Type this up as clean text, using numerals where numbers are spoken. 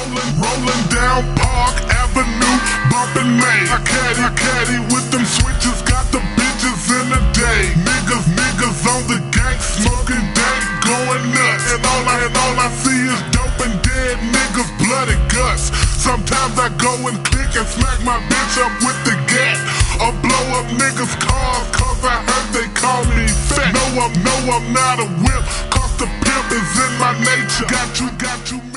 rolling down Park Avenue, bumping Main. I caddy with them switches, got the bitches in the day. Niggas on the gang, smoking dank, going nuts. And all I see is dope and dead niggas, bloody guts. Sometimes I go and click and smack my bitch up with the gat, or blow up niggas' cars, cause I heard they call me fat. No, I'm not a whip, cause the pimp is in my nature. Got you